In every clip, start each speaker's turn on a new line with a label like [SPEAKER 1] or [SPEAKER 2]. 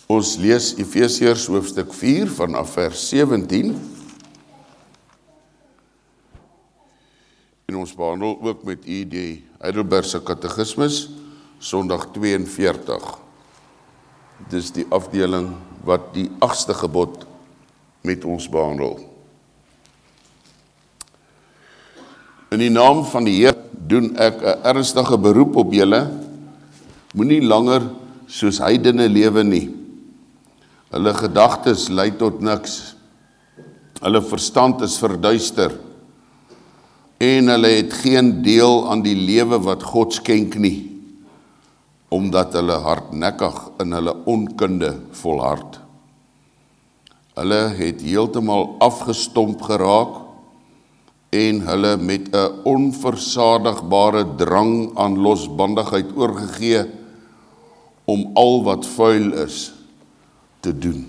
[SPEAKER 1] Ons lees Efesiërs hoofstuk 4 vanaf vers 17. En ons behandel ook met u die Heidelbergse Katekismus, Sondag 42. Dis die afdeling wat die 8ste gebod met ons behandel. In die naam van die Heer doen ek 'n ernstige beroep op julle, moenie langer soos heidene lewe nie. Hulle gedagtes lei tot niks, hulle verstand is verduister, en hulle het geen deel aan die lewe wat God skenk nie, omdat hulle hardnekkig in hulle onkunde volhard. Hulle het heeltemal afgestomp geraak, en hulle met 'n onversadigbare drang aan losbandigheid oorgegee, om al wat vuil is te doen.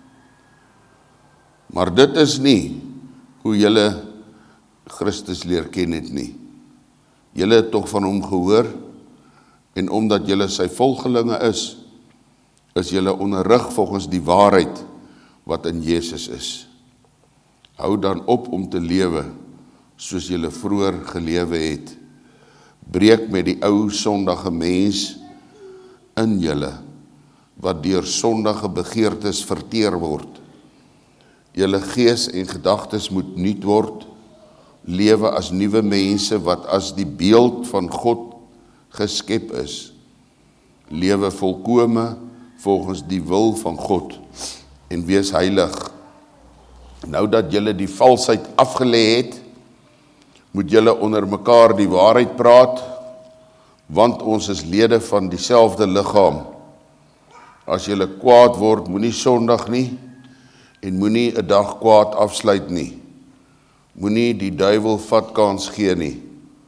[SPEAKER 1] Maar dit is nie hoe julle Christus leer ken het nie. Julle het tog van hom gehoor, en omdat julle sy volgelinge is julle onderrig volgens die waarheid wat in Jesus is. Hou dan op om te lewe soos julle vroeër gelewe het. Breek met die ou sondige mens in julle, wat deur sondige begeertes verteer word. Julle gees en gedagtes moet nuut word, lewe as nuwe mense wat as die beeld van God geskep is. Lewe volkome volgens die wil van God en wees heilig. Nou dat julle die valsheid afgelê het, moet julle onder mekaar die waarheid praat, want ons is lede van dieselfde liggaam. As julle kwaad word, moenie sondig nie, en moenie 'n dag kwaad afsluit nie. Moenie die duiwel vatkans gee nie.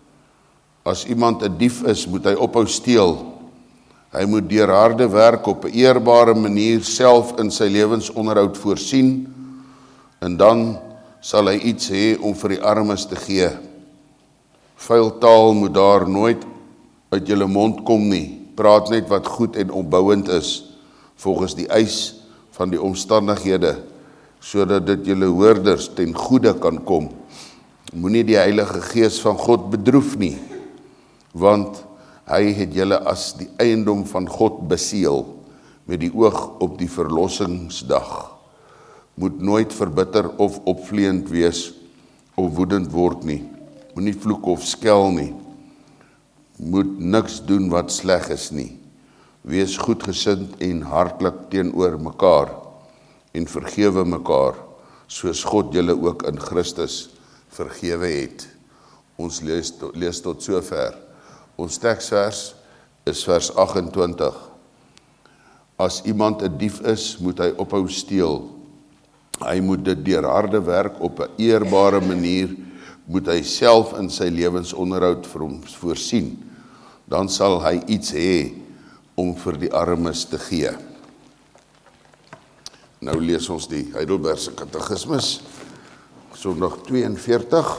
[SPEAKER 1] As iemand 'n dief is, moet hy ophou steel. Hy moet deur harde werk op 'n eerbare manier self in sy lewensonderhoud voorsien, en dan sal hy iets hê om vir die armes te gee. Vuil taal moet daar nooit uit julle mond kom nie. Praat net wat goed en opbouend is, volgens die eis van die omstandighede, sodat dit julle hoorders ten goeie kan kom. Moenie die Heilige Gees van God bedroef nie, want hy het julle as die eiendom van God beseël, met die oog op die verlossingsdag. Moet nooit verbitter of opvleend wees, of woedend word nie. Moenie vloek of skel nie. Moet niks doen wat sleg is nie. Wees goedgesind en hartlik teenoor mekaar, en vergewe mekaar, soos God julle ook in Christus vergewe het. Ons lees tot sover. Ons teksvers is vers 28. As iemand 'n dief is, moet hy ophou steel. Hy moet dit deur harde werk op 'n eerbare manier, moet hy self in sy lewensonderhoud vir hom voorsien. Dan sal hy iets hê om vir die armes te gee. Nou lees ons die Heidelbergse Katekismus, Sondag 42.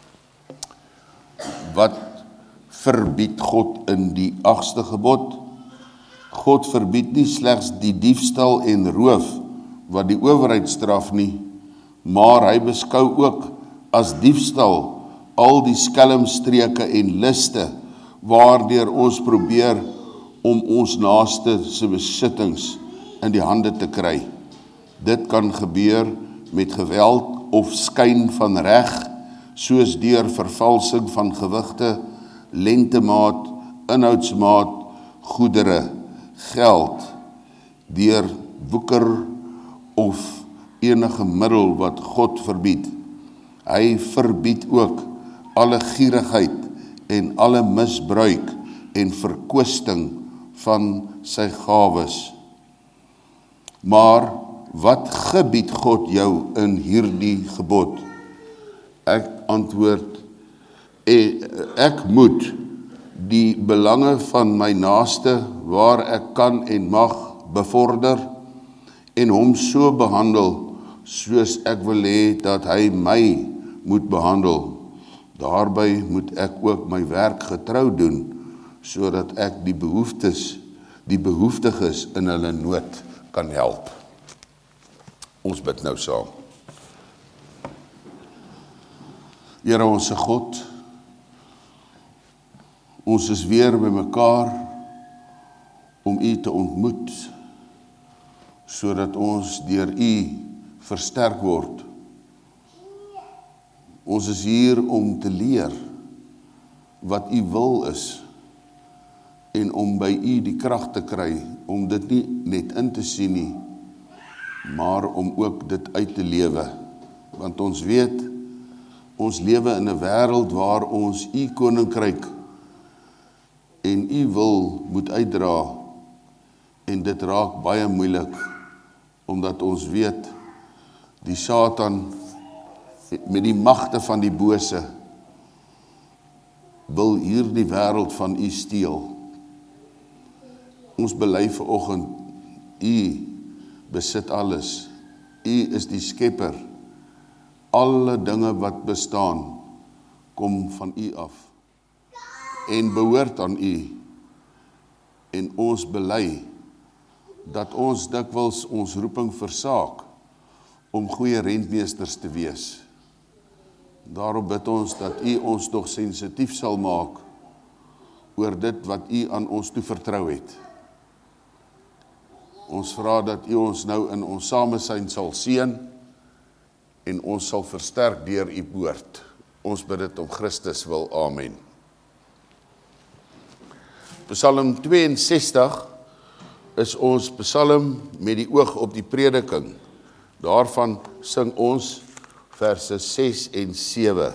[SPEAKER 1] Wat verbied God in die 8ste gebod? God verbied nie slegs die diefstal en roof, wat die owerheid straf nie, maar hy beskou ook as diefstal al die skelmstreke en liste, waardeur ons probeer om ons naaste se besittings in die hande te kry. Dit kan gebeur met geweld of skyn van reg, soos deur vervalsing van gewigte, lengtemaat, inhoudsmaat, goedere, geld, deur woeker of enige middel wat God verbied. Hy verbied ook alle gierigheid en alle misbruik en verkwisting van sy gawes. Maar wat gebied God jou in hierdie gebod? Ek antwoord, ek moet die belange van my naaste waar ek kan en mag bevorder en hom so behandel soos ek wil hê dat hy my moet behandel. Daarby moet ek ook my werk getrou doen, sodat ek die behoeftiges in hulle nood kan help. Ons bid nou saam. Here onse God, ons is weer by mekaar om U te ontmoet, sodat ons deur U versterk word. Ons is hier om te leer wat U wil is, en om by U die krag te kry, om dit nie net in te sien nie, maar om ook dit uit te lewe. Want ons weet, ons lewe in 'n wêreld waar ons U koninkryk en U wil moet uitdra, en dit raak baie moeilik, omdat ons weet, die Satan met die magte van die bose wil hierdie wêreld van U steel. Ons bely vanoggend, U besit alles. U is die skepper. Alle dinge wat bestaan, kom van U af en behoort aan U. En ons bely dat ons dikwels ons roeping versaak om goeie rentmeesters te wees. Daarom bid ons dat U ons nog sensitief sal maak oor dit wat U aan ons toevertrou het. Ons vra dat U ons nou in ons samesyn sal seën en ons sal versterk deur U woord. Ons bid dit om Christus wil. Amen. Psalm 62 is ons psalm met die oog op die prediking. Daarvan sing ons verse 6 en 7.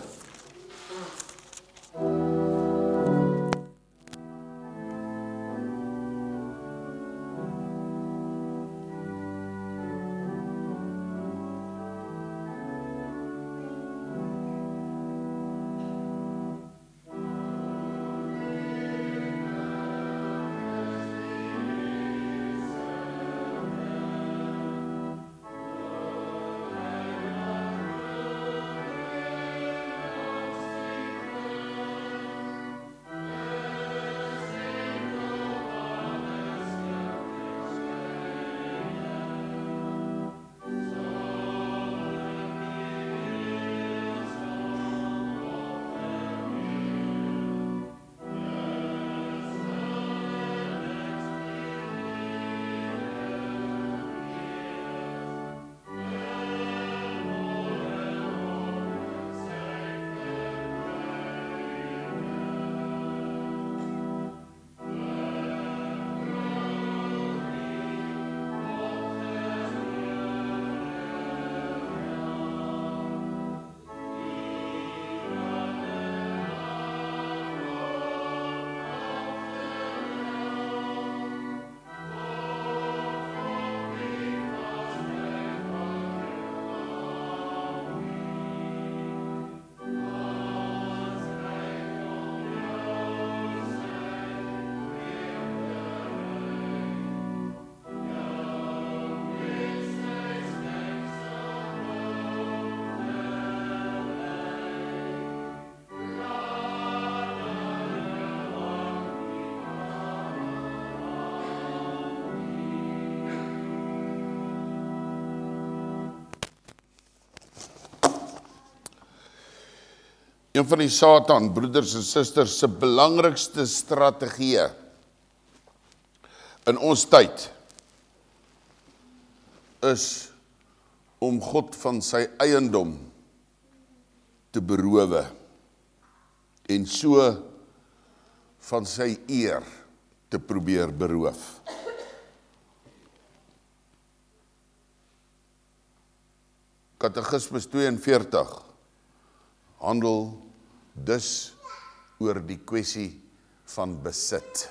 [SPEAKER 1] Een van die Satan, broeders en susters, se belangrikste strategieë in ons tyd is om God van sy eiendom te beroof en so van sy eer te probeer beroof. Katekismus 42 handel dus oor die kwessie van besit.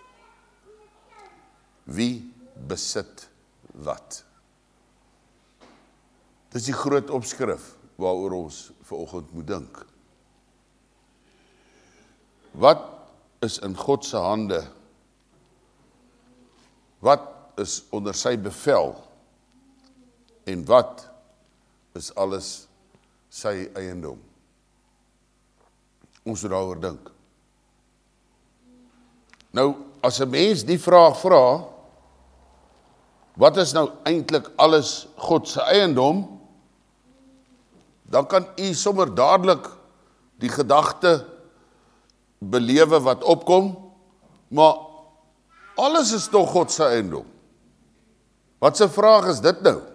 [SPEAKER 1] Wie besit wat? Dis die groot opskrif waaroor ons vanoggend moet dink. Wat is in God se hande? Wat is onder sy bevel? En wat is alles sy eiendom? Ons moet daaroor dink. Nou, as 'n mens die vraag vra, wat is nou eintlik alles God se eiendom, dan kan u sommer dadelik die gedagte belewe wat opkom, maar alles is toch God se eiendom. Wat se vraag is dit nou?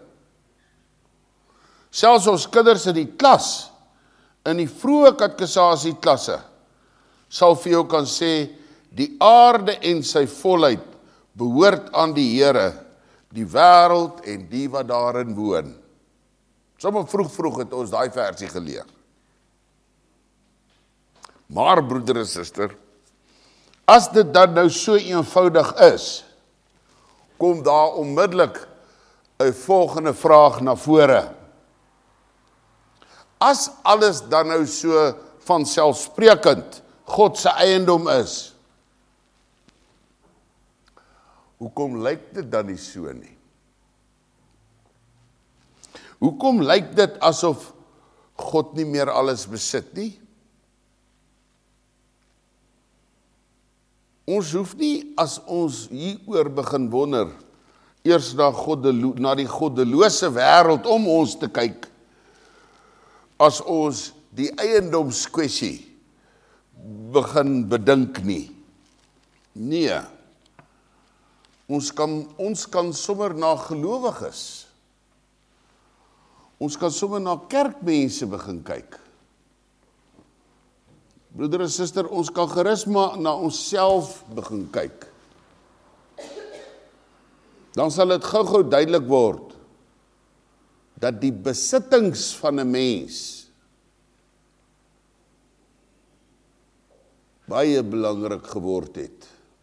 [SPEAKER 1] Selfs ons kinders in die klas, in die vroeë katekisasie klasse, sal vir jou kan sê, die aarde en sy volheid behoort aan die Here, die wêreld en die wat daarin woon. Sommige vroeg het ons daai versie geleer. Maar broeder en suster, as dit dan nou so eenvoudig is, kom daar onmiddellik 'n volgende vraag na vore. As alles dan nou so vanselfsprekend God se eiendom is, hoekom lyk dit dan nie so nie? Hoekom lyk dit asof God nie meer alles besit nie? Ons hoef nie, as ons hieroor begin wonder, eers na die goddelose wêreld om ons te kyk, as ons die eiendomskwessie begin bedink nie. Nee, ons kan sommer na gelowiges, ons kan sommer na kerkmense begin kyk. Broeder en suster, ons kan gerus maar na onsself begin kyk. Dan sal dit gou-gou duidelik word, dat die besittings van 'n mens baie belangrik geword het.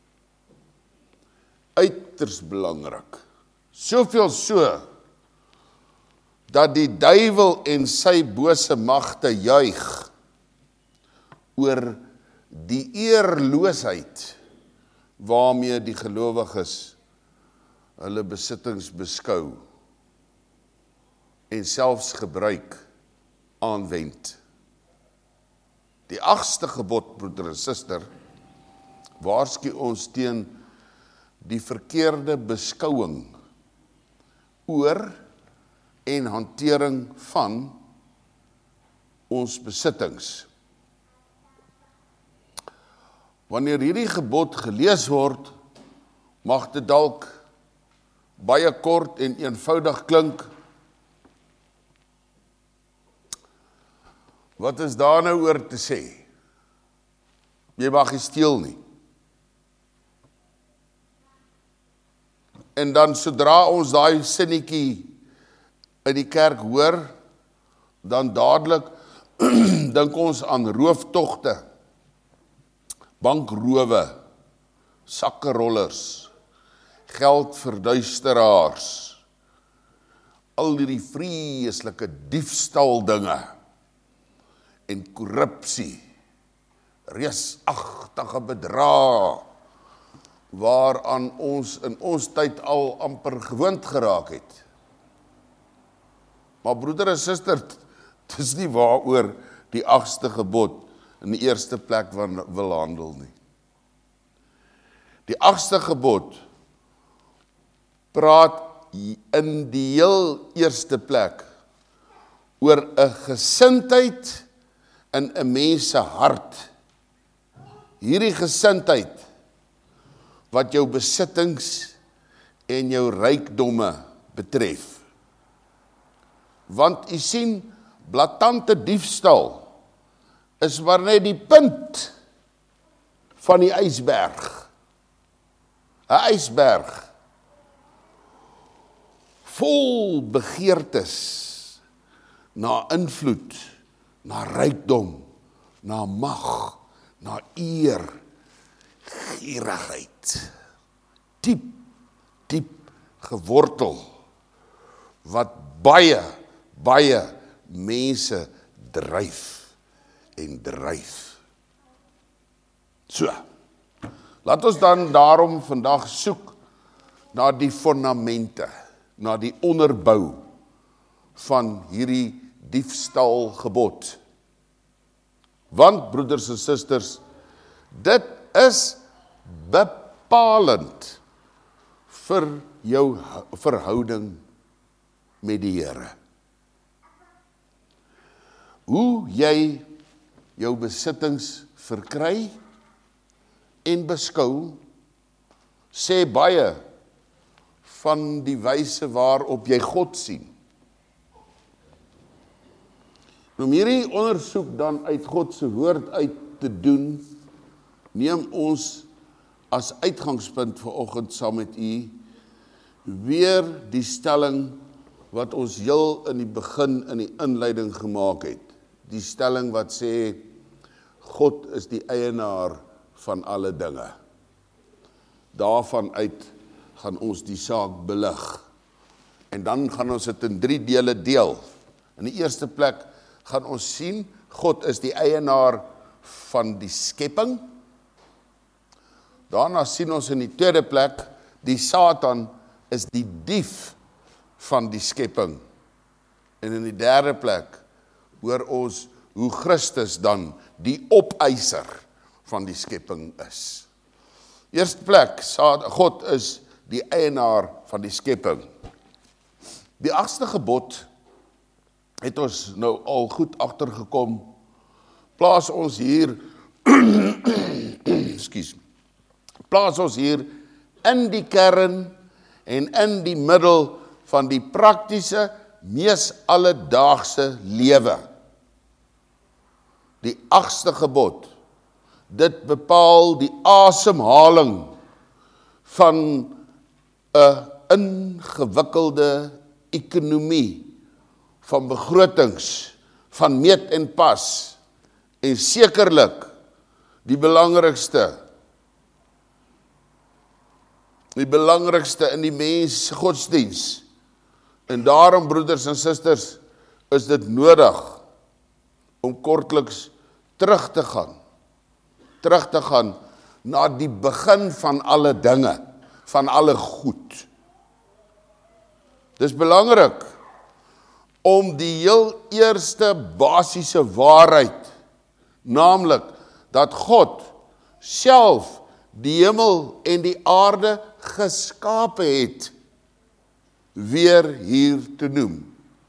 [SPEAKER 1] Uiters belangrik. Soveel so, dat die duiwel en sy bose magte juig oor die eerloosheid waarmee die gelowiges hulle besittings beskou en selfs gebruik aanwend. Die 8ste gebod, broeder en suster, waarsku ons teen die verkeerde beskouing oor en hantering van ons besittings. Wanneer hierdie gebod gelees word, mag dit dalk baie kort en eenvoudig klink. Wat is daar nou oor te sê? Jy mag nie steel nie. En dan sodra ons daai sinnetjie in die kerk hoor, dan dadelik dink ons aan rooftogte, bankrowe, sakkerollers, geldverduisteraars, al die vreeslike diefstal dinge en korrupsie, reusagtige bedrae, waaraan ons in ons tyd al amper gewoond geraak het. Maar broeder en suster, dit is nie waaroor die 8ste gebod in die eerste plek wil handel nie. Die 8ste gebod praat in die heel eerste plek oor 'n gesindheid in 'n mens se hart. Hierdie gesindheid wat jou besittings en jou rykdomme betref. Want u sien, blaatante diefstal is maar net die punt van die ysberg. 'n Ysberg vol begeertes na invloed, na rykdom, na mag, na eer, gierigheid, diep gewortel, wat baie mense dryf en dryf. So, laat ons dan daarom vandag soek na die fondamente, na die onderbou van hierdie diefstalgebod. Want, broeders en susters, dit is bepalend vir jou verhouding met die Here. Hoe jy jou besittings verkry en beskou, sê baie van die wyse waarop jy God sien. Om hierdie ondersoek dan uit God se woord uit te doen, neem ons as uitgangspunt vanoggend saam met u weer die stelling wat ons heel in die begin in die inleiding gemaak het. Die stelling wat sê, God is die eienaar van alle dinge. Daarvan uit gaan ons die saak belig. En dan gaan ons dit in 3 dele deel. In die eerste plek gaan ons sien, God is die eienaar van die skepping. Daarna sien ons in die tweede plek, die Satan is die dief van die skepping. En in die derde plek hoor ons hoe Christus dan die opeiser van die skepping is. Eerste plek, God is die eienaar van die skepping. Die 8ste gebod het ons nou al goed agtergekom, plaas ons hier plaas ons hier in die kern en in die middel van die praktiese, mees alledaagse lewe. Die 8ste gebod, dit bepaal die asemhaling van 'n ingewikkelde ekonomie, van begrotings, van meet en pas, en sekerlik die belangrikste in die mens godsdiens. En daarom, broeders en susters, is dit nodig om kortliks terug te gaan na die begin van alle dinge, van alle goed. Dis belangrik om die heel eerste basiese waarheid, naamlik dat God self die hemel en die aarde geskape het, weer hier te noem.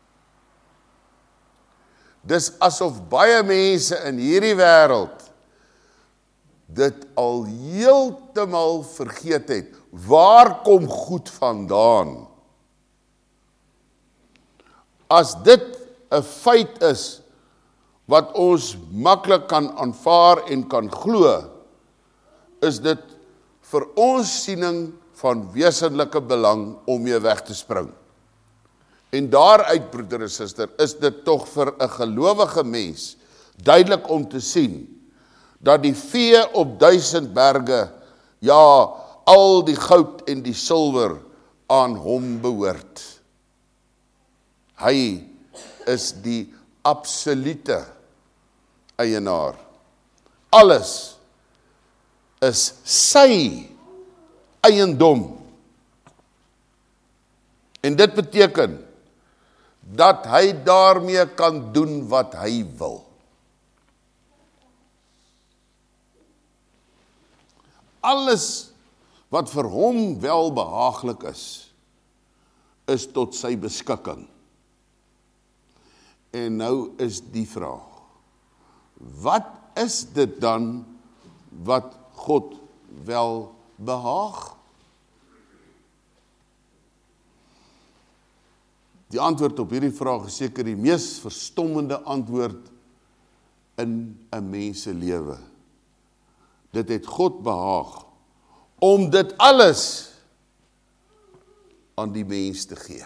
[SPEAKER 1] Dis asof baie mense in hierdie wêreld dit al heeltemal vergeet het. Waar kom goed vandaan? As dit 'n feit is wat ons maklik kan aanvaar en kan glo, is dit vir ons siening van wesenlike belang om mee weg te spring. En daaruit, broeder en suster, is dit tog vir 'n gelowige mens duidelik om te sien dat die vee op 1000 berge, ja, al die goud en die silwer aan hom behoort. Hy is die absolute eienaar. Alles is sy eiendom. En dit beteken dat hy daarmee kan doen wat hy wil. Alles wat vir hom welbehaaglik is tot sy beskikking. En nou is die vraag, wat is dit dan wat God wel behaag? Die antwoord op hierdie vraag is seker die mees verstommende antwoord in 'n mens se lewe. Dit het God behaag om dit alles aan die mens te gee.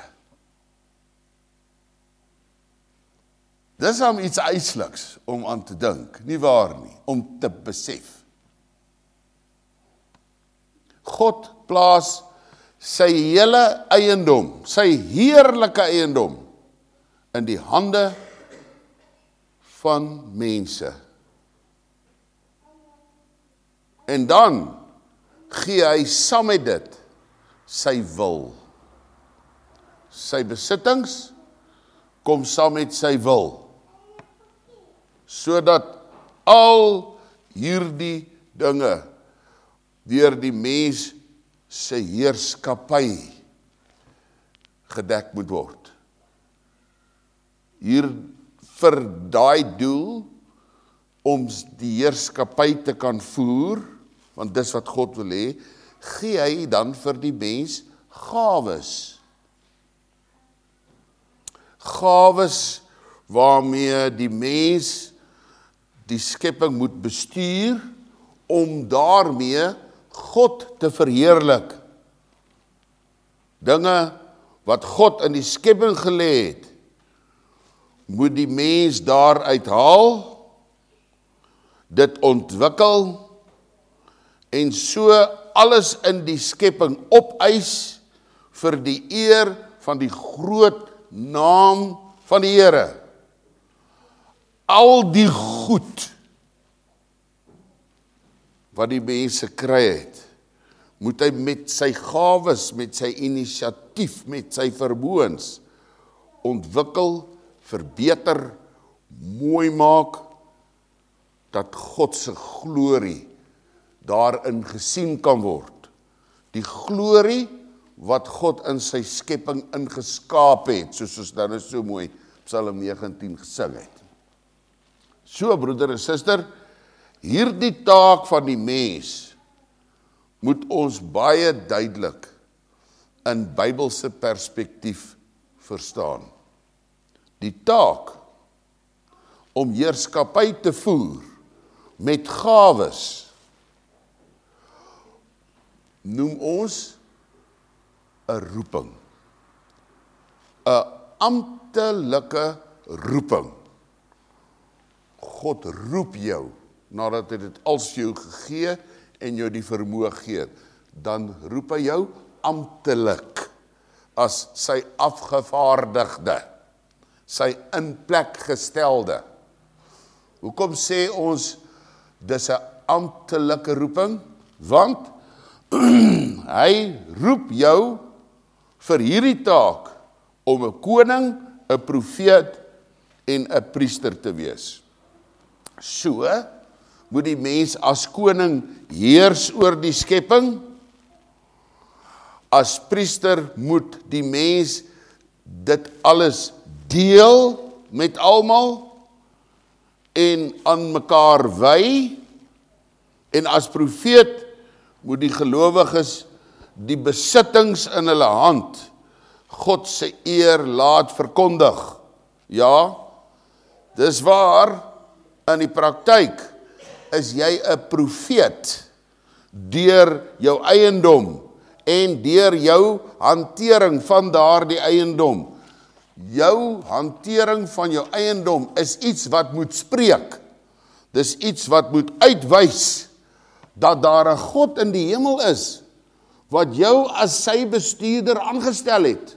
[SPEAKER 1] Dis om iets uitsliks om aan te dink, nie waar nie, om te besef. God plaas sy hele eiendom, sy heerlike eiendom, in die hande van mense. En dan gee hy saam met dit sy wil. Sy besittings kom saam met sy wil, sodat al hierdie dinge deur die mens se heerskappy gedek moet word. Hier vir daai doel, om die heerskappy te kan voer, want dis wat God wil hê, gee hy dan vir die mens gawes. Gawes waarmee die mens die skepping moet bestuur, om daarmee God te verheerlik. Dinge wat God in die skepping gelê het, moet die mens daaruit haal, dit ontwikkel, en so alles in die skepping opeis vir die eer van die groot naam van die Here. Al die goed wat die mense kry het, moet hy met sy gawes, met sy inisiatief, met sy vermoëns ontwikkel, verbeter, mooi maak, dat God se glorie daarin gesien kan word. Die glorie wat God in sy skepping ingeskaap het, soos ons dan so mooi Psalm 19 gesing het. So, broeder en suster, hierdie taak van die mens moet ons baie duidelik in Bybelse perspektief verstaan. Die taak om heerskappy te voer met gawes noem ons 'n roeping, 'n amptelike roeping. God roep jou nadat hy dit als vir jou gegee en jou die vermoë gee, dan roep hy jou amptelik as sy afgevaardigde, sy in plek gestelde. Hoekom sê ons dis 'n amptelike roeping? Want hy roep jou vir hierdie taak om 'n koning, 'n profeet en 'n priester te wees. So moet die mens as koning heers oor die skepping. As priester moet die mens dit alles deel met almal en aan mekaar wy. En as profeet moet die gelowiges die besittings in hulle hand God se eer laat verkondig. Ja, dis waar, in die praktyk is jy 'n profeet deur jou eiendom en deur jou hantering van daardie eiendom. Jou hantering van jou eiendom is iets wat moet spreek. Dis iets wat moet uitwys dat daar 'n God in die hemel is wat jou as sy bestuurder aangestel het.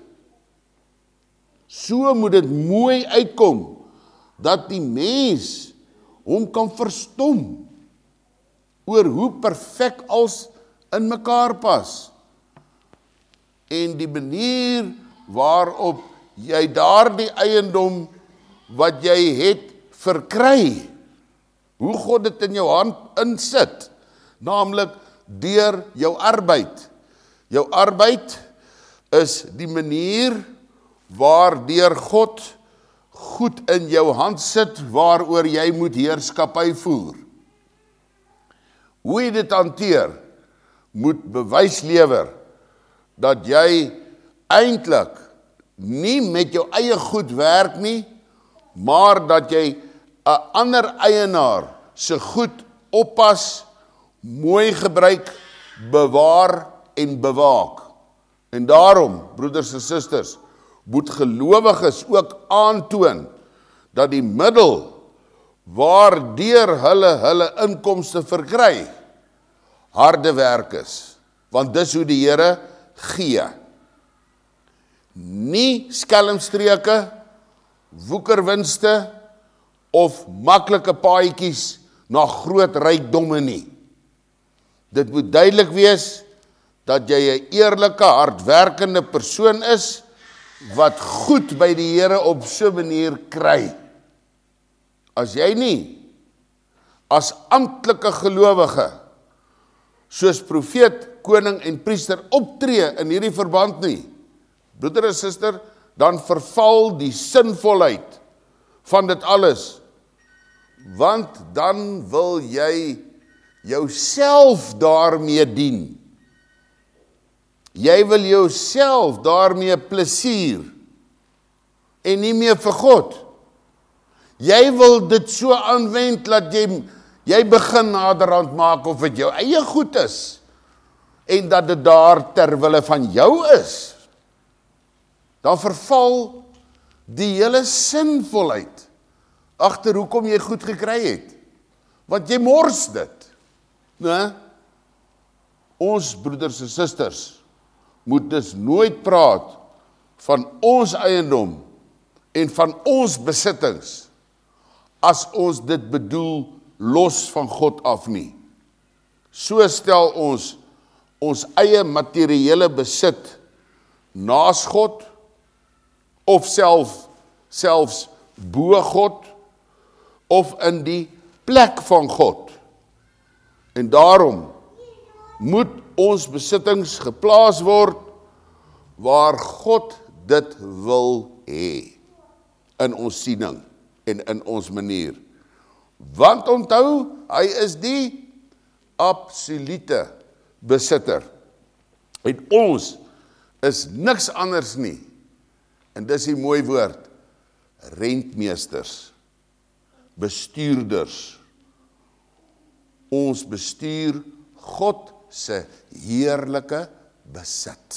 [SPEAKER 1] So moet dit mooi uitkom dat die mens hom kan verstom oor hoe perfek als in mekaar pas. En die manier waarop jy daardie eiendom wat jy het verkry, hoe God dit in jou hand insit, naamlik deur jou arbeid. Jou arbeid is die manier waardeur God goed in jou hand sit, waaroor jy moet heerskappy voer. Hoe jy dit hanteer, moet bewys lewer, dat jy eintlik nie met jou eie goed werk nie, maar dat jy 'n ander eienaar se goed oppas, mooi gebruik, bewaar en bewaak. En daarom, broeders en susters, moet gelowiges ook aantoon dat die middel waardeur hulle inkomste verkry harde werk is, want dis hoe die Here gee. Nie skelmstreke, woekerwinste of maklike paadjies na groot rykdomme nie. Dit moet duidelik wees dat jy 'n eerlike, hardwerkende persoon is wat goed by die Here op so 'n manier kry. As jy nie as amptelike gelowige soos profeet, koning en priester optree in hierdie verband nie, broeder en suster, dan verval die sinvolheid van dit alles. Want dan wil jy jouself daarmee dien. Jy wil jouself daarmee plesier en nie meer vir God. Jy wil dit so aanwend dat jy begin naderhand maak of dit jou eie goed is en dat dit daar ter wille van jou is. Dan verval die hele sinvolheid agter hoekom jy goed gekry het. Want jy mors dit. Nee? Ons broeders en susters moet dus nooit praat van ons eiendom en van ons besittings as ons dit bedoel los van God af nie. So stel ons eie materiële besit naas God of selfs bo God of in die plek van God. En daarom moet ons besittings geplaas word waar God dit wil hê in ons siening en in ons manier. Want onthou, hy is die absolute besitter. En ons is niks anders nie. En dis die mooi woord, rentmeesters, bestuurders. Ons bestuur God se heerlike besit.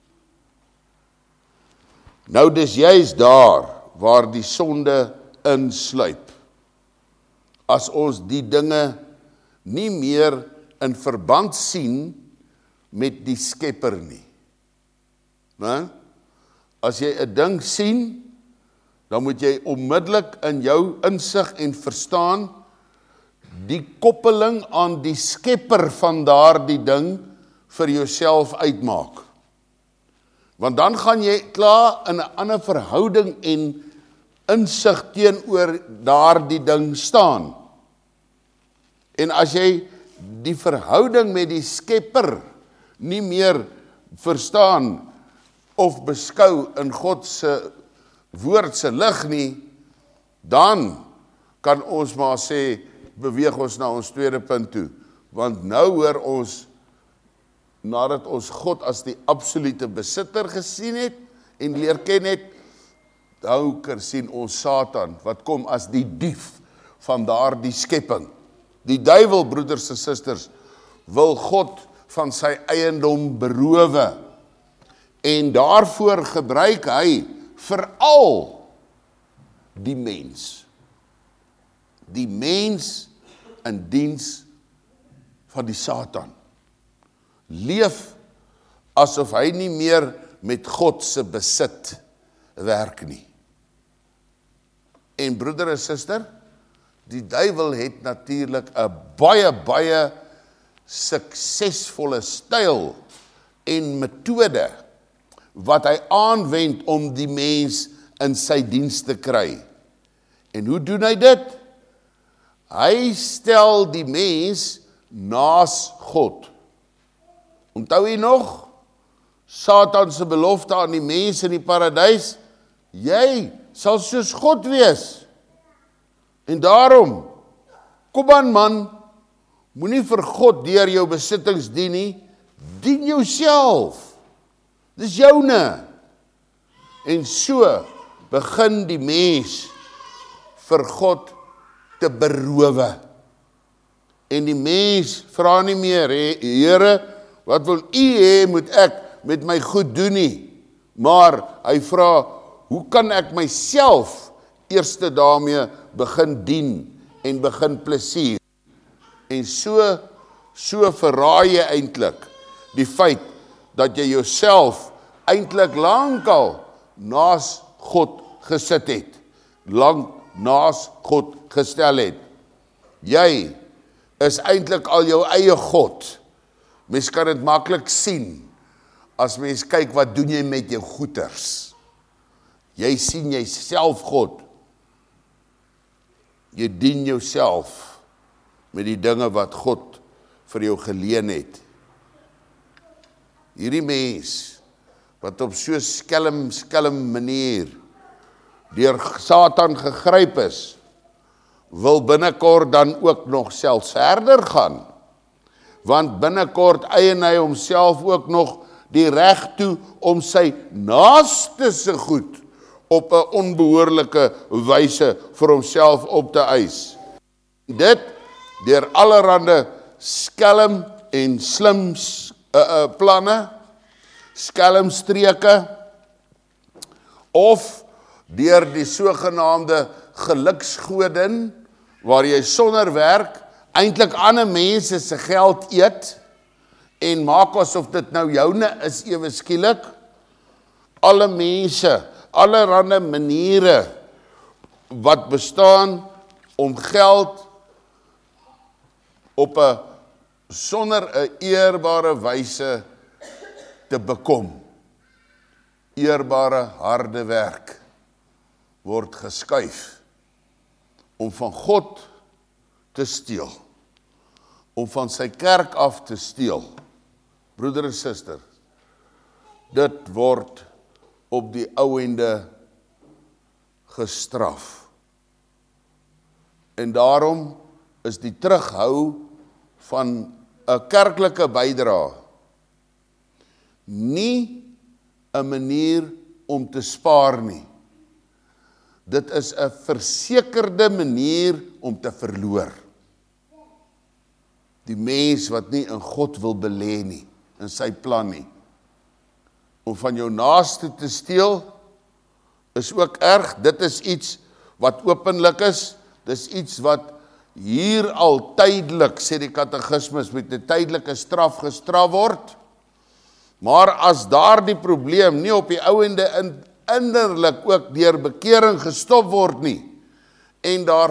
[SPEAKER 1] Nou dis juist daar waar die sonde insluip. As ons die dinge nie meer in verband sien met die Skepper nie. Nee? As jy 'n ding sien, dan moet jy onmiddellik in jou insig en verstaan die koppeling aan die Skepper van daardie ding vir jouself uitmaak. Want dan gaan jy klaar in 'n ander verhouding en insig teenoor daardie ding staan. En as jy die verhouding met die Skepper nie meer verstaan of beskou in God se woord se lig nie, dan kan ons maar sê, beweeg ons na ons tweede punt toe. Want nou hoor ons, nadat ons God as die absolute besitter gesien het en leer ken het, nou sien ons Satan, wat kom as die dief van daardie skepping. Die duiwel, broeders en susters, wil God van sy eiendom berowe. En daarvoor gebruik hy veral die mens. Die mens in diens van die Satan. Leef asof hy nie meer met God se besit werk nie. En broeder en suster, die duiwel het natuurlik 'n baie suksesvolle styl en metode wat hy aanwend om die mens in sy diens te kry. En hoe doen hy dit? Hy stel die mens naas God. Onthou jy nog? Satan se belofte aan die mens in die paradys, jy sal soos God wees. En daarom, kom aan man, moenie vir God deur jou besittings dien nie, dien jouself. Dis joune. En so begin die mens vir God te berowe. En die mens vra nie meer, Here, wat wil U hê moet ek met my goed doen nie? Maar hy vra, hoe kan ek myself eerste daarmee begin dien en begin plesier? En so verraai jy eintlik die feit dat jy jouself eintlik lankal naas God gesit het, lank naas God gestel het. Jy is eintlik al jou eie God. Mens kan dit maklik sien as mens kyk wat doen jy met jou goeders. Jy sien jouself God. Jy dien jouself met die dinge wat God vir jou geleen het. Hierdie mens wat op so skelm manier deur Satan gegryp is, wil binnekort dan ook nog selfs verder gaan. Want binnekort eien hy homself ook nog die reg toe om sy naaste se goed op 'n onbehoorlike wyse vir homself op te eis. Dit deur allerhande skelm en slim planne, skelmstreke, of deur die sogenaamde geluksgodin, waar jy sonder werk eintlik ander mense se geld eet en maak asof dit nou joune is ewe skielik. Alle mense, allerhande maniere wat bestaan om geld op 'n sonder 'n eerbare wyse te bekom. Eerbare harde werk word geskuif om van God te steel, om van sy kerk af te steel. Broeder en suster, dit word op die ouende gestraf. En daarom is die terughou van 'n kerklike bydrae nie 'n manier om te spaar nie. Dit is 'n versekerde manier om te verloor. Die mens wat nie in God wil belê nie, in sy plan nie. Om van jou naaste te steel, is ook erg. Dit is iets wat openlik is. Dis iets wat hier al tydelik, sê die katekismus, met 'n tydelike straf gestraf word. Maar as daardie probleem nie op die ouende innerlik ook deur bekering gestop word nie, en daar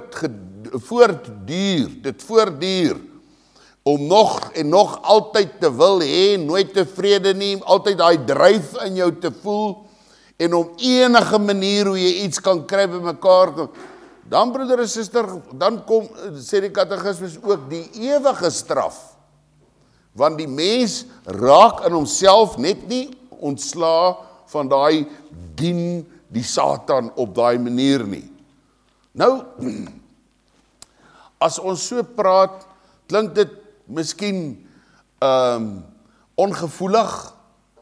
[SPEAKER 1] voortduur, om nog en nog altyd te wil hê, nooit tevrede nie, altyd daai dryf in jou te voel, en om enige manier hoe jy iets kan kry by mekaar, dan broeder en suster, dan kom, sê die katekismus ook, die ewige straf. Want die mens raak in homself net nie ontslae van daai dien die Satan op daai manier nie. Nou, as ons so praat, klink dit miskien ongevoelig,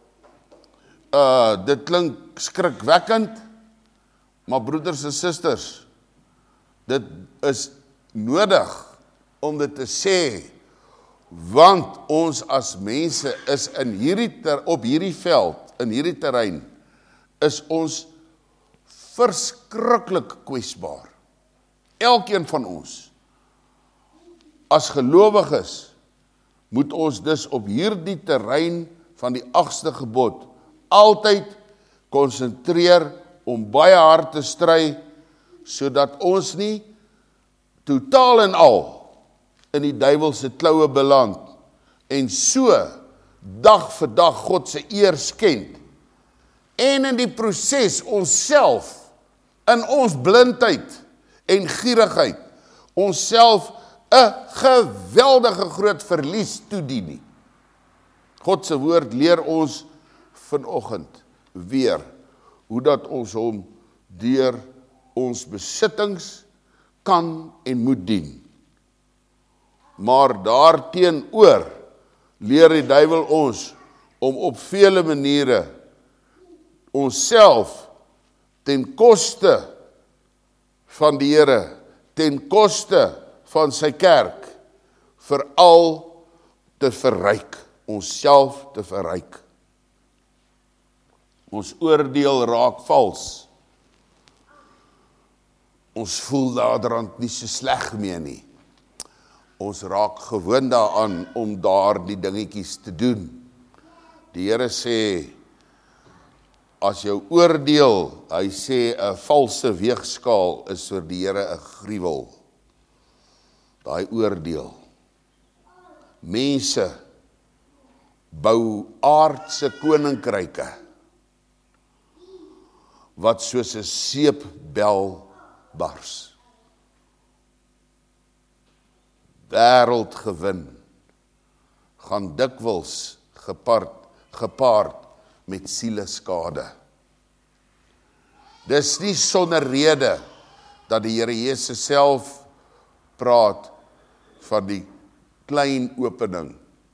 [SPEAKER 1] dit klink skrikwekkend, maar broeders en susters, dit is nodig om dit te sê, want ons as mense is op hierdie veld, in hierdie terrein, is ons verskriklik kwesbaar. Elkeen van ons, as gelowiges, moet ons dus op hierdie terrein van die 8ste gebod altyd konsentreer om baie hard te stry, sodat ons nie totaal en al in die duiwelse kloue beland en so dag vir dag God se eer skend en in die proses onsself in ons blindheid en gierigheid onsself 'n geweldige groot verlies toedien nie. God se woord leer ons vanoggend weer hoe dat ons hom deur ons besittings kan en moet dien. Maar daarteenoor leer die duiwel ons om op vele maniere onsself ten koste van die Here, ten koste van sy kerk, veral te verryk, onsself te verryk. Ons oordeel raak vals. Ons voel daaraan nie so sleg meer nie. Ons raak gewoond daaraan om daar die dingetjies te doen. Die Here sê, as jou oordeel, hy sê 'n valse weegskaal is vir die Here 'n gruwel. Daai oordeel. Mense bou aardse koninkryke wat soos 'n seepbel bars. Wêreld gewin gaan dikwels gepaard met sieleskade. Dis nie sonder rede dat die Here Jesus self praat van die klein opening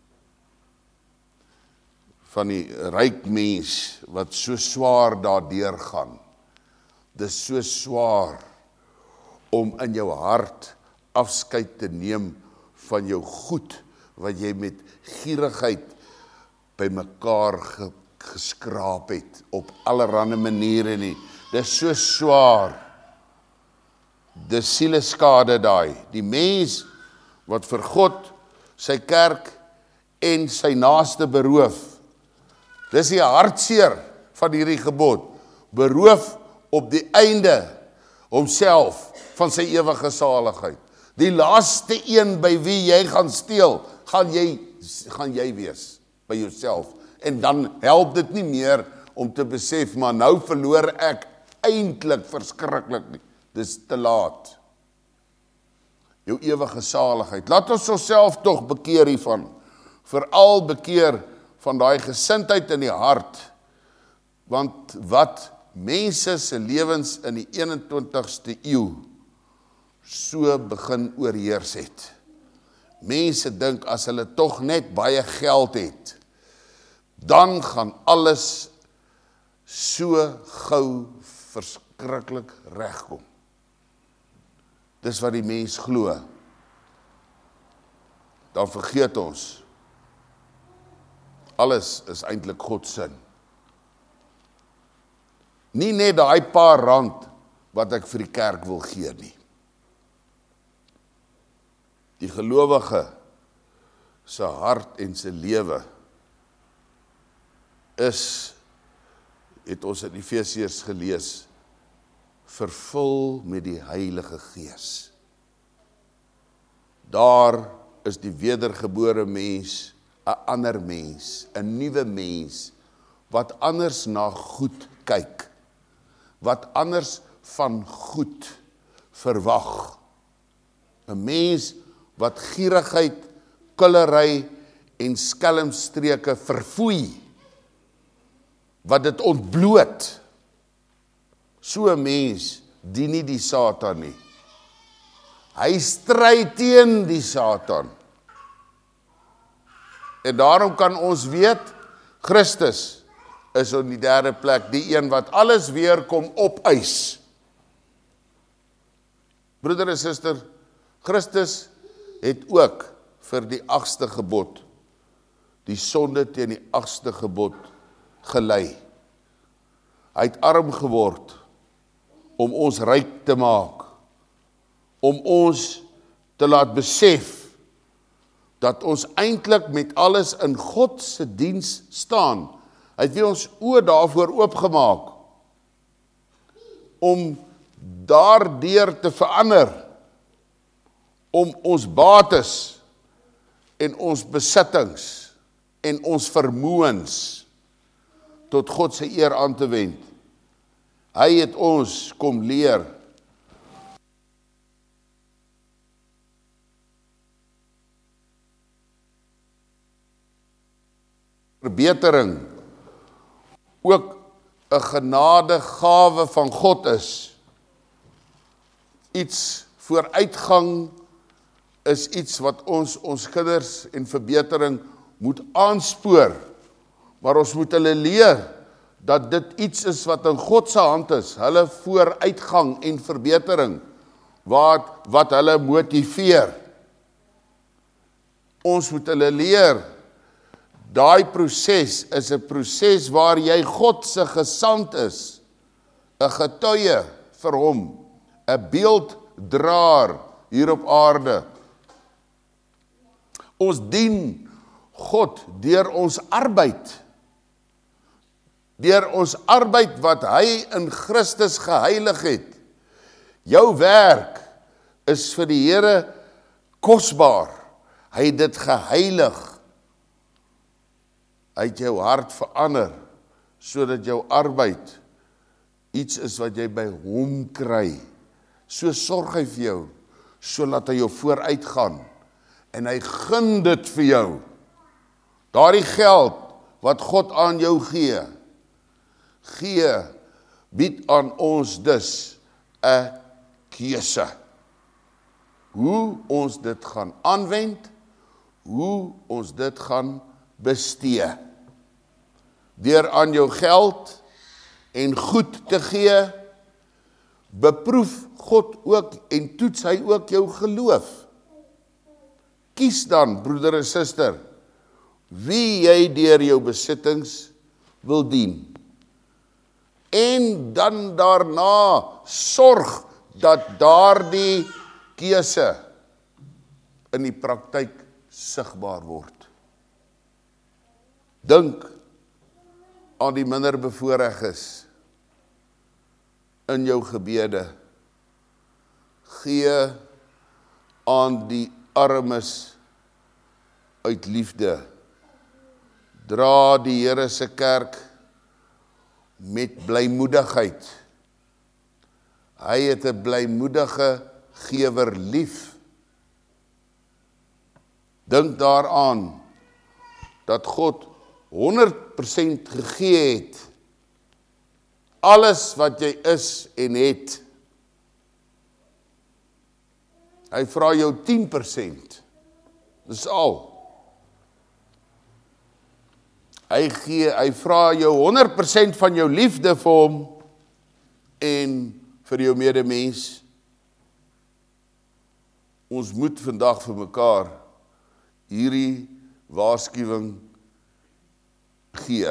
[SPEAKER 1] van die ryk mens wat so swaar daardeur gaan. Dis so swaar om in jou hart afskeid te neem van jou goed wat jy met gierigheid by mekaar geskraap het op allerlei maniere nie. Dis so swaar. Dis sieleskade daai. Die mens wat vir God, sy kerk en sy naaste beroof. Dis die hartseer van hierdie gebod. Beroof op die einde homself van sy ewige saligheid. Die laaste een by wie jy gaan steel, gaan jy wees by jouself. En dan help dit nie meer om te besef, maar nou verloor ek eintlik verskriklik nie. Dis te laat. Jou ewige saligheid. Laat ons onsself tog bekeer hiervan. Veral bekeer van daai gesindheid in die hart. Want wat mense se lewens in die 21ste eeu so begin oorheers het. Mense dink as hulle tog net baie geld het, dan gaan alles so gou verskriklik regkom. Dis wat die mens glo. Dan vergeet ons, alles is eintlik God se. Nie net daai paar rand wat ek vir die kerk wil gee nie. Die gelowige se hart en sy lewe het ons in Efesiërs gelees, vervul met die Heilige Gees. Daar is die wedergebore mens, 'n ander mens, 'n nuwe mens, wat anders na goed kyk, wat anders van goed verwag. 'n Mens wat gierigheid, kullery en skelmstreke verfoei, wat dit ontbloot. So 'n mens dien nie die Satan nie. Hy stry teen die Satan. En daarom kan ons weet, Christus is op die derde plek, die een wat alles weer kom opeis. Broeder en suster, Christus het ook vir die 8ste gebod, die sonde teen die 8ste gebod gelei. Hy het arm geword om ons ryk te maak, om ons te laat besef dat ons eintlik met alles in God se diens staan. Hy het ons oë daarvoor oopgemaak om daardeur te verander, om ons bates en ons besittings en ons vermoëns tot God se eer aan te wend. Hy het ons kom leer verbetering ook 'n genadegawe van God is. Iets vooruitgang is iets wat ons kinders en verbetering moet aanspoor, maar ons moet hulle leer dat dit iets is wat in God se hand is, hulle vooruitgang en verbetering, wat hulle motiveer. Ons moet hulle leer, daai proses is 'n proses waar jy God se gesand is, 'n getuie vir hom, 'n beelddraer hier op aarde. Ons dien God deur ons arbeid. Deur ons arbeid wat hy in Christus geheilig het. Jou werk is vir die Here kosbaar. Hy het dit geheilig. Hy het jou hart verander, sodat jou arbeid iets is wat jy by hom kry. So sorg hy vir jou, so laat hy jou vooruit gaan. En hy gun dit vir jou. Daardie geld wat God aan jou gee, bied aan ons dus 'n keuse. Hoe ons dit gaan aanwend, hoe ons dit gaan bestee. Deur aan jou geld en goed te gee, beproef God ook en toets hy ook jou geloof. Kies dan, broeder en suster, wie jy deur jou besittings wil dien. En dan daarna sorg dat daardie keuse in die praktyk sigbaar word. Dink aan die minderbevoorregtes in jou gebede. Gee aan die armes uit liefde. Dra die Here se kerk met blymoedigheid. Hy het 'n blymoedige gewer lief. Dink daaraan dat God 100% gegee het. Alles wat jy is en het. Hy vra jou 10%. Dis al. Hy vra jou 100% van jou liefde vir hom en vir jou medemens. Ons moet vandag vir mekaar hierdie waarskuwing gee.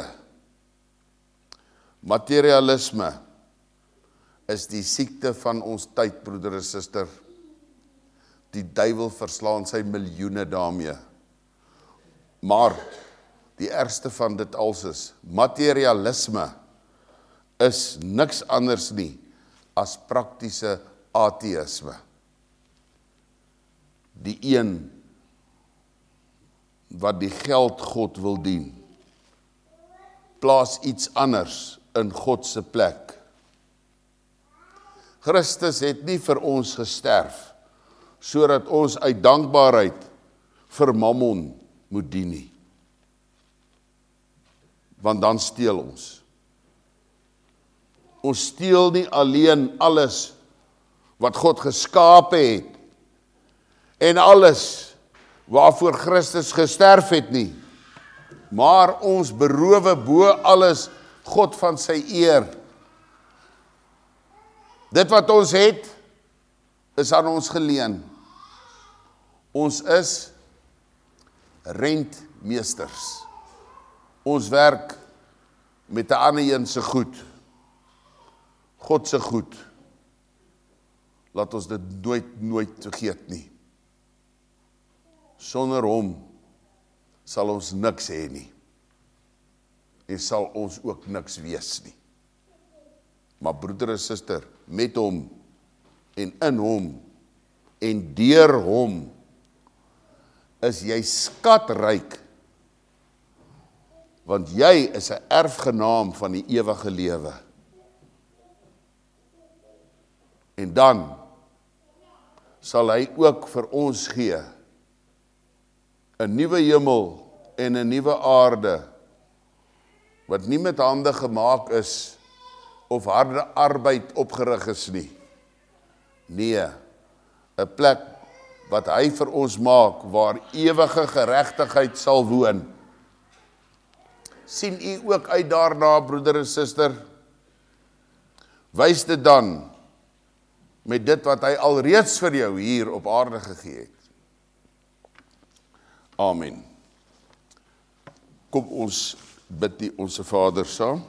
[SPEAKER 1] Materialisme is die siekte van ons tyd, broeder en suster. Die duiwel verslaan sy miljoene daarmee. Maar die ergste van dit als is, materialisme is niks anders nie as praktiese ateïsme. Die een wat die geld God wil dien, plaas iets anders in God se plek. Christus het nie vir ons gesterf, sodat ons uit dankbaarheid vir Mammon moet dien nie. Want dan steel ons. Ons steel nie alleen alles wat God geskape het, en alles waarvoor Christus gesterf het nie, maar ons beroof bo alles God van sy eer. Dit wat ons het, is aan ons geleen. Ons is rentmeesters. Ons werk met 'n ander een se goed. God se goed. Laat ons dit nooit vergeet nie. Sonder hom sal ons niks hê nie. En sal ons ook niks wees nie. Maar broeder en suster, met hom en in hom en deur hom is jy skatryk, want jy is 'n erfgenaam van die ewige lewe. En dan sal hy ook vir ons gee 'n nuwe hemel en 'n nuwe aarde, wat nie met hande gemaak is of harde arbeid opgerig is nie. Nee, 'n plek wat hy vir ons maak, waar ewige geregtigheid sal woon. Sien u ook uit daarna, broeder en suster? Wys dit dan met dit wat hy alreeds vir jou hier op aarde gegee het. Amen. Kom ons bid die Onse Vader saam.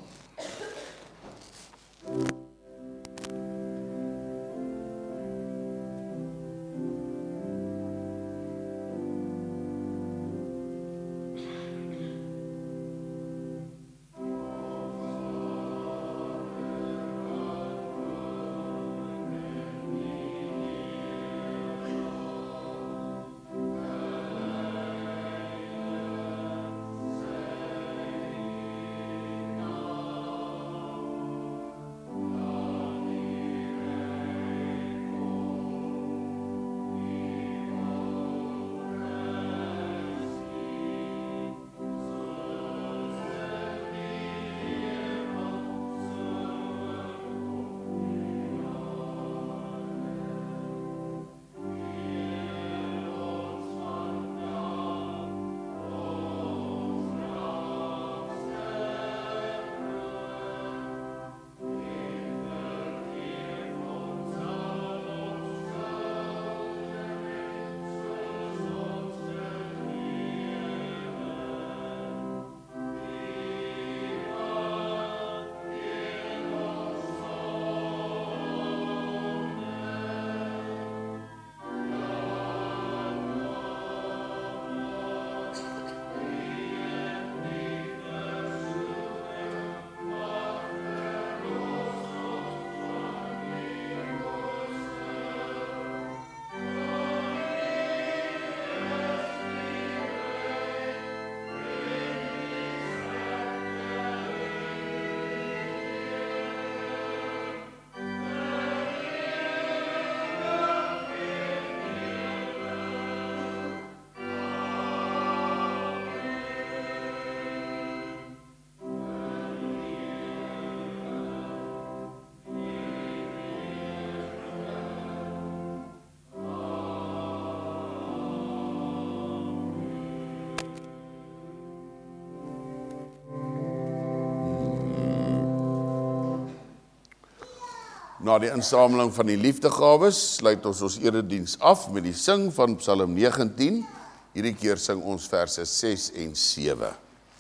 [SPEAKER 1] Na die insameling van die liefdegawes sluit ons erediens af met die sing van Psalm 19. Hierdie keer sing ons verse 6 en 7.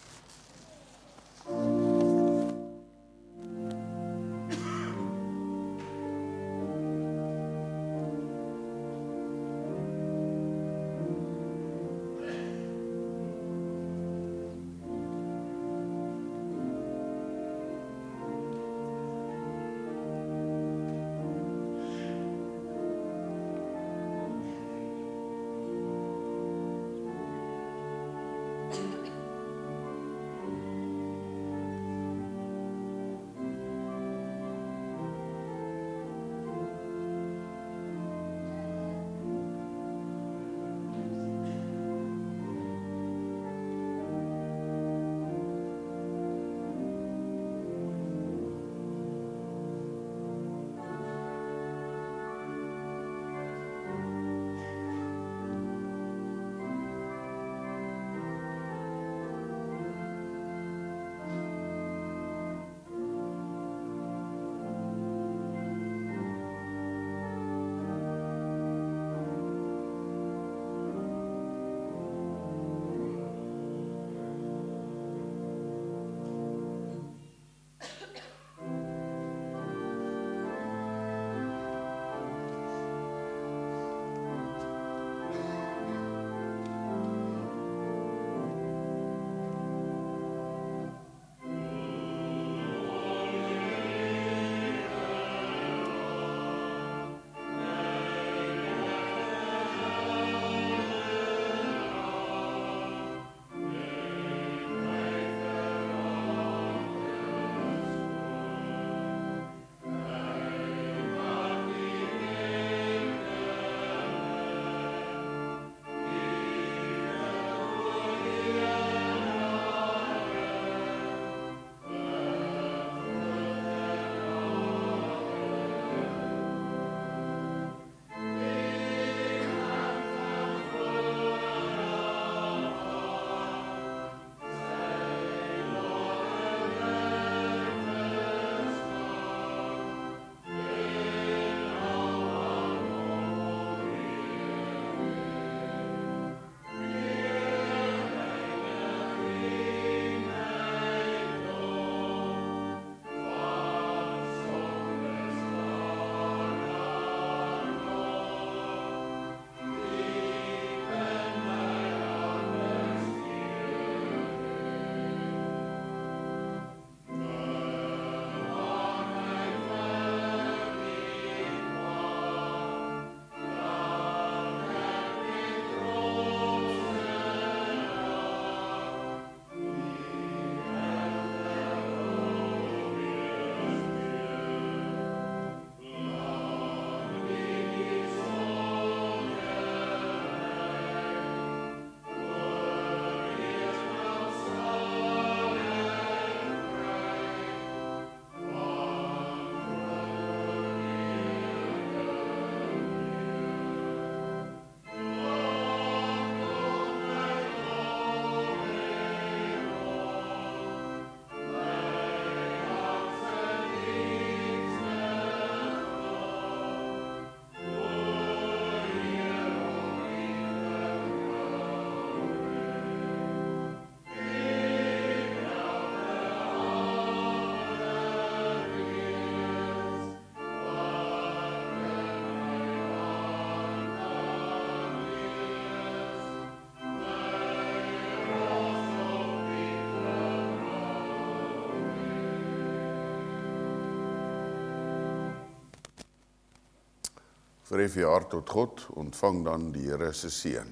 [SPEAKER 1] Verhef je hart tot God, ontvang dan die Here se seën.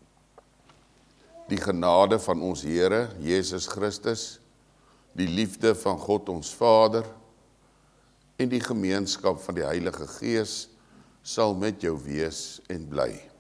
[SPEAKER 1] Die genade van ons Here, Jezus Christus, die liefde van God ons Vader, en die gemeenskap van die Heilige Gees, sal met jou wees en bly.